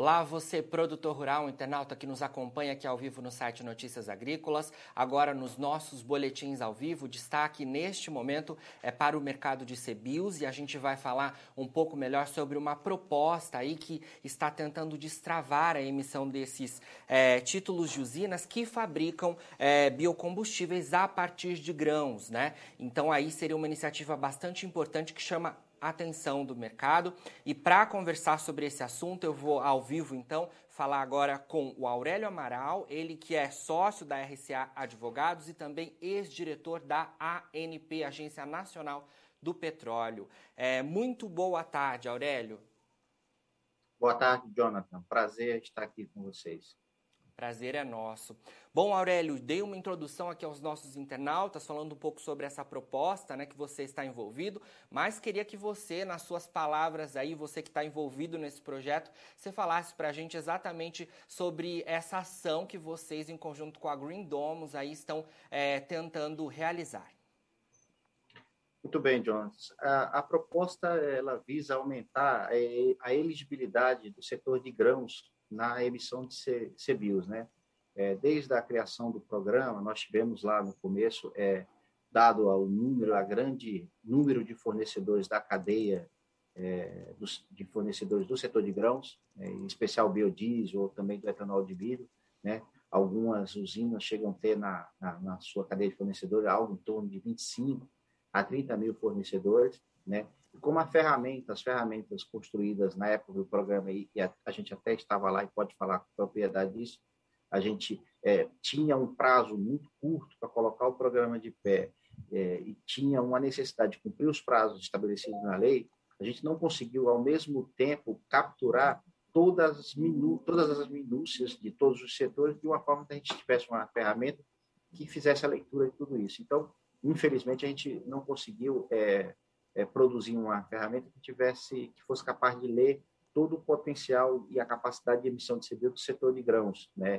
Olá, você produtor rural, internauta que nos acompanha aqui ao vivo no site Notícias Agrícolas. Agora nos nossos boletins ao vivo, destaque neste momento é para o mercado de CBIOS e a gente vai falar um pouco melhor sobre uma proposta aí que está tentando destravar a emissão desses títulos de usinas que fabricam biocombustíveis a partir de grãos, né? Então aí seria uma iniciativa bastante importante que chama atenção do mercado. E para conversar sobre esse assunto, eu vou ao vivo, então, falar agora com o Aurélio Amaral, ele que é sócio da RCA Advogados e também ex-diretor da ANP, Agência Nacional do Petróleo. Muito boa tarde, Aurélio. Boa tarde, Jonathan. Prazer estar aqui com vocês. Prazer é nosso. Bom, Aurélio, dei uma introdução aqui aos nossos internautas, falando um pouco sobre essa proposta, né, que você está envolvido, mas queria que você, nas suas palavras aí, você que está envolvido nesse projeto, você falasse para a gente exatamente sobre essa ação que vocês, em conjunto com a Green Domus, aí estão tentando realizar. Muito bem, Jonas. A proposta ela visa aumentar a elegibilidade do setor de grãos na emissão de CBIOS, né? Desde a criação do programa, nós tivemos lá no começo, dado a grande número de fornecedores da cadeia de fornecedores do setor de grãos, em especial biodiesel ou também do etanol de milho, né? Algumas usinas chegam a ter na sua cadeia de fornecedores algo em torno de 25 a 30 mil fornecedores, né? E como as ferramentas construídas na época do programa, e a gente até estava lá e pode falar com propriedade disso, a gente tinha um prazo muito curto para colocar o programa de pé e tinha uma necessidade de cumprir os prazos estabelecidos na lei, a gente não conseguiu, ao mesmo tempo, capturar todas as minúcias de todos os setores de uma forma que a gente tivesse uma ferramenta que fizesse a leitura de tudo isso. Então, infelizmente, a gente não conseguiu produzir uma ferramenta que fosse capaz de ler todo o potencial e a capacidade de emissão de CBIOS do setor de grãos, né?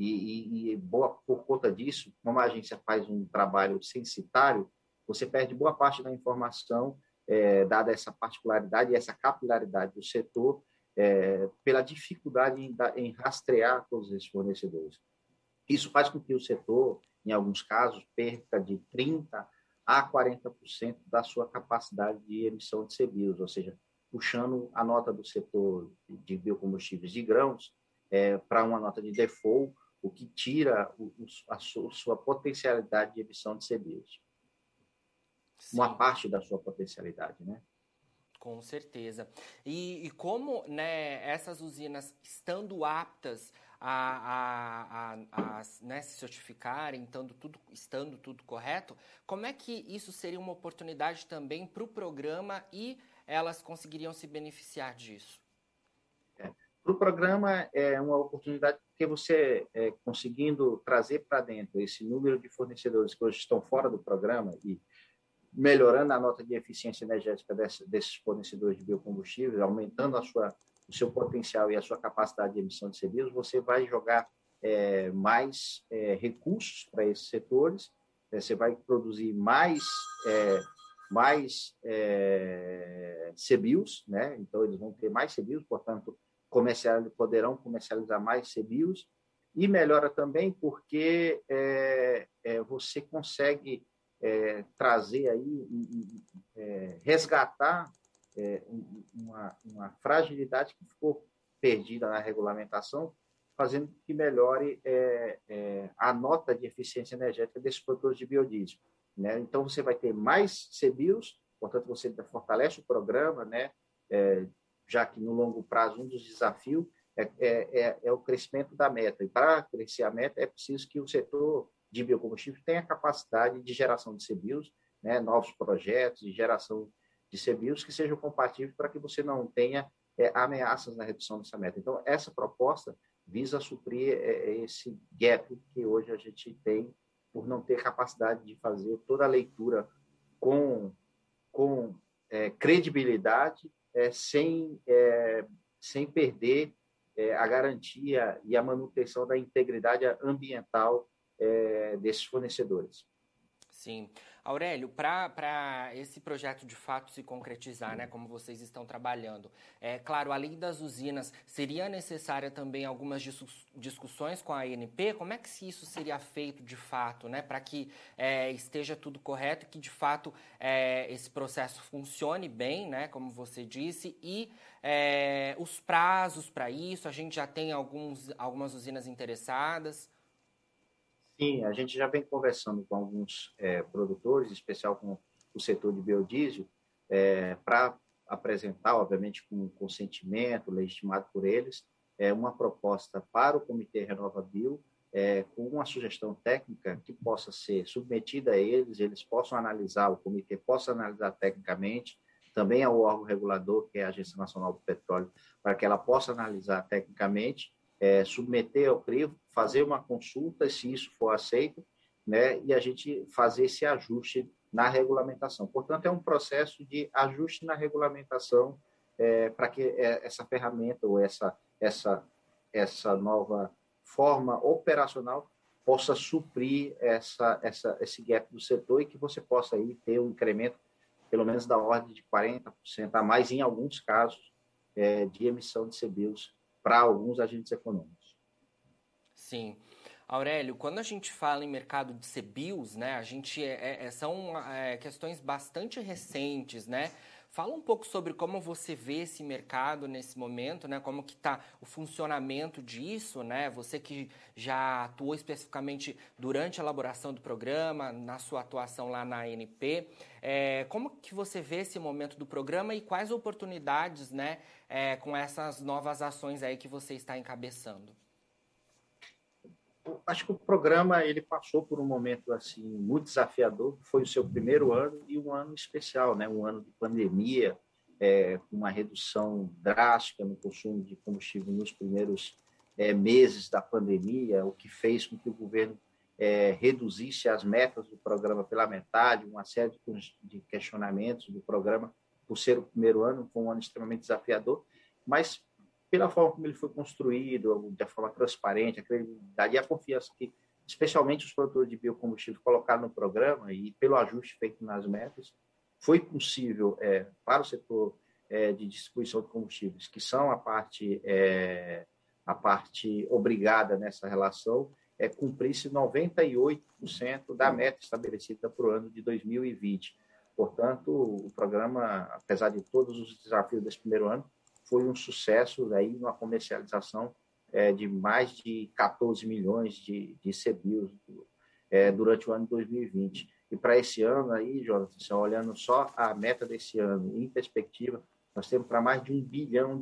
Por conta disso, como a agência faz um trabalho censitário, você perde boa parte da informação, dada essa particularidade e essa capilaridade do setor, pela dificuldade em rastrear todos esses fornecedores. Isso faz com que o setor, em alguns casos, perca de 30% a 40% da sua capacidade de emissão de CBIOS, ou seja, puxando a nota do setor de biocombustíveis de grãos para uma nota de default, o que tira a sua potencialidade de emissão de CBIOS. Sim. Uma parte da sua potencialidade, né? Com certeza. E como, né, essas usinas, estando aptas a né, se certificarem, estando tudo correto, como é que isso seria uma oportunidade também para o programa e elas conseguiriam se beneficiar disso? Para o programa é uma oportunidade porque você, conseguindo trazer para dentro esse número de fornecedores que hoje estão fora do programa e melhorando a nota de eficiência energética desses fornecedores de biocombustíveis, aumentando o seu potencial e a sua capacidade de emissão de CBIOS, você vai jogar mais recursos para esses setores, você vai produzir mais CBIOS, né? Então eles vão ter mais CBIOS, portanto poderão comercializar mais CBIOS, e melhora também porque você consegue trazer aí, resgatar uma fragilidade que ficou perdida na regulamentação, fazendo que melhore a nota de eficiência energética desses produtores de biodiesel, né? Então, você vai ter mais CBIOS, portanto, você fortalece o programa, né? Já que no longo prazo um dos desafios é o crescimento da meta. E para crescer a meta é preciso que o setor de biocombustível tenha capacidade de geração de CBIOS, né, novos projetos de geração de CBIOS que sejam compatíveis para que você não tenha ameaças na redução dessa meta. Então, essa proposta visa suprir esse gap que hoje a gente tem por não ter capacidade de fazer toda a leitura com credibilidade, sem perder a garantia e a manutenção da integridade ambiental desses fornecedores. Sim. Aurélio, para esse projeto de fato se concretizar, né, como vocês estão trabalhando, claro, além das usinas, seria necessária também algumas discussões com a ANP? Como é que isso seria feito de fato, né, para que esteja tudo correto e que de fato esse processo funcione bem, né, como você disse, e os prazos para isso, a gente já tem algumas usinas interessadas? Sim, a gente já vem conversando com alguns produtores, em especial com o setor de biodiesel, para apresentar, obviamente, com consentimento legitimado por eles, uma proposta para o Comitê Renova Bio, com uma sugestão técnica que possa ser submetida a eles, eles possam analisar, o comitê possa analisar tecnicamente, também ao órgão regulador, que é a Agência Nacional do Petróleo, para que ela possa analisar tecnicamente, submeter ao crivo, fazer uma consulta, se isso for aceito, né, e a gente fazer esse ajuste na regulamentação. Portanto, é um processo de ajuste na regulamentação para que essa ferramenta ou essa nova forma operacional possa suprir esse gap do setor e que você possa aí ter um incremento pelo menos da ordem de 40% a mais, em alguns casos, de emissão de CBIOS para alguns agentes econômicos. Sim. Aurélio, quando a gente fala em mercado de CBIOS, né, a gente são questões bastante recentes, né? Fala um pouco sobre como você vê esse mercado nesse momento, né? Como que está o funcionamento disso, né? Você que já atuou especificamente durante a elaboração do programa, na sua atuação lá na ANP, como que você vê esse momento do programa e quais oportunidades, né, com essas novas ações aí que você está encabeçando? Acho que o programa ele passou por um momento assim muito desafiador. Foi o seu primeiro ano e um ano especial, né? Um ano de pandemia, com uma redução drástica no consumo de combustível nos primeiros meses da pandemia, o que fez com que o governo reduzisse as metas do programa pela metade, uma série de questionamentos do programa por ser o primeiro ano, foi um ano extremamente desafiador, mas pela forma como ele foi construído, da forma transparente, a credibilidade e a confiança que, especialmente os produtores de biocombustível colocaram no programa e pelo ajuste feito nas metas, foi possível para o setor de distribuição de combustíveis, que são a parte obrigada nessa relação, cumprir-se 98% da meta estabelecida para o ano de 2020. Portanto, o programa, apesar de todos os desafios desse primeiro ano, foi um sucesso aí, uma comercialização de mais de 14 milhões de CBIOS durante o ano de 2020. E para esse ano aí, Jonathan, olhando só a meta desse ano em perspectiva, nós temos para mais de R$ 1 bilhão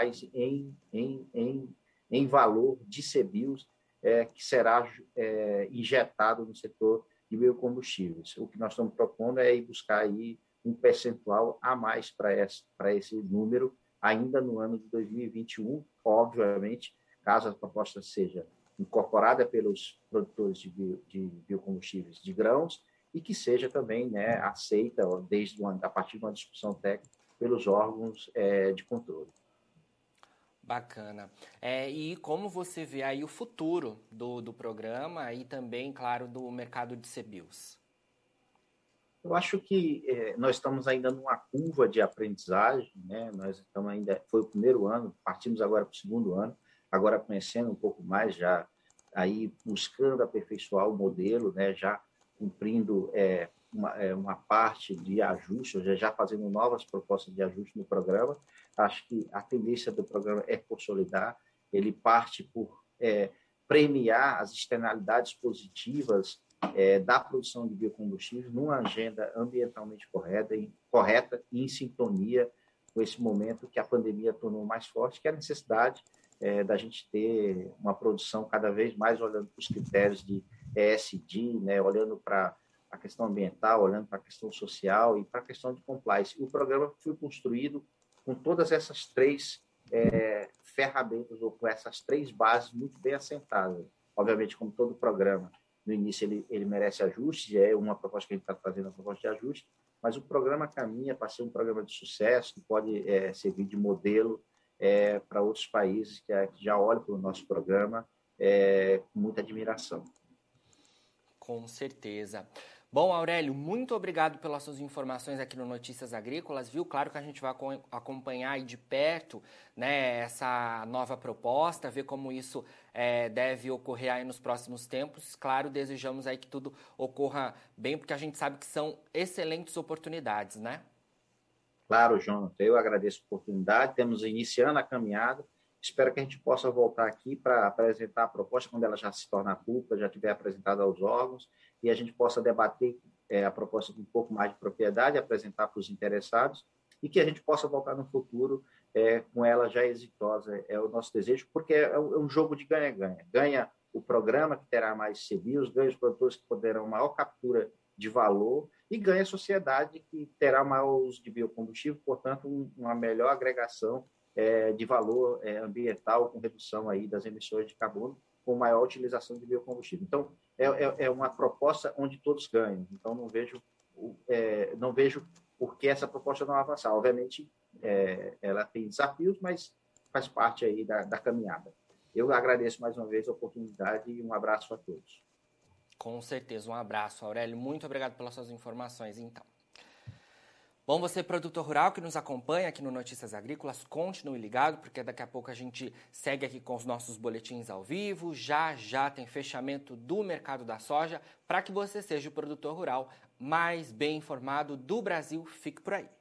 em valor de CBIOS que será injetado no setor de biocombustíveis. O que nós estamos propondo é ir buscar aí um percentual a mais para esse número, ainda no ano de 2021, obviamente, caso a proposta seja incorporada pelos produtores de biocombustíveis de grãos e que seja também, né, aceita a partir de uma discussão técnica pelos órgãos de controle. Bacana. E como você vê aí o futuro do programa e também, claro, do mercado de CBIOS? Eu acho que nós estamos ainda numa curva de aprendizagem, né? Nós estamos ainda, foi o primeiro ano, partimos agora para o segundo ano, agora conhecendo um pouco mais, já aí buscando aperfeiçoar o modelo, né? Já cumprindo uma parte de ajuste, já fazendo novas propostas de ajuste no programa. Acho que a tendência do programa é consolidar, ele parte por premiar as externalidades positivas da produção de biocombustíveis numa agenda ambientalmente correta e em sintonia com esse momento que a pandemia tornou mais forte, que é a necessidade da gente ter uma produção cada vez mais olhando para os critérios de ESG, né, olhando para a questão ambiental, olhando para a questão social e para a questão de compliance. E o programa foi construído com todas essas três ferramentas, ou com essas três bases muito bem assentadas. Obviamente, como todo programa, no início ele merece ajuste, é uma proposta que a gente está fazendo, uma proposta de ajuste, mas o programa caminha para ser um programa de sucesso, que pode servir de modelo para outros países que já olham para o nosso programa com muita admiração. Com certeza. Bom, Aurélio, muito obrigado pelas suas informações aqui no Notícias Agrícolas, viu? Claro que a gente vai acompanhar aí de perto, né, essa nova proposta, ver como isso deve ocorrer aí nos próximos tempos. Claro, desejamos aí que tudo ocorra bem, porque a gente sabe que são excelentes oportunidades, né? Claro, Jonathan, eu agradeço a oportunidade, estamos iniciando a caminhada, espero que a gente possa voltar aqui para apresentar a proposta quando ela já se tornar pública, já tiver apresentada aos órgãos, e a gente possa debater a proposta com um pouco mais de propriedade, apresentar para os interessados, e que a gente possa voltar no futuro com ela já exitosa, é o nosso desejo, porque é um jogo de ganha-ganha. Ganha o programa, que terá mais CBIOS, ganha os produtores que poderão maior captura de valor, e ganha a sociedade que terá maior uso de biocombustível, portanto, uma melhor agregação de valor ambiental, com redução aí das emissões de carbono, com maior utilização de biocombustível. Então, é uma proposta onde todos ganham. Então, não vejo por que essa proposta não avançar. Obviamente, ela tem desafios, mas faz parte aí da caminhada. Eu agradeço mais uma vez a oportunidade e um abraço a todos. Com certeza, um abraço, Aurélio. Muito obrigado pelas suas informações, então. Bom, você, produtor rural que nos acompanha aqui no Notícias Agrícolas, continue ligado, porque daqui a pouco a gente segue aqui com os nossos boletins ao vivo. Já tem fechamento do mercado da soja para que você seja o produtor rural mais bem informado do Brasil. Fique por aí.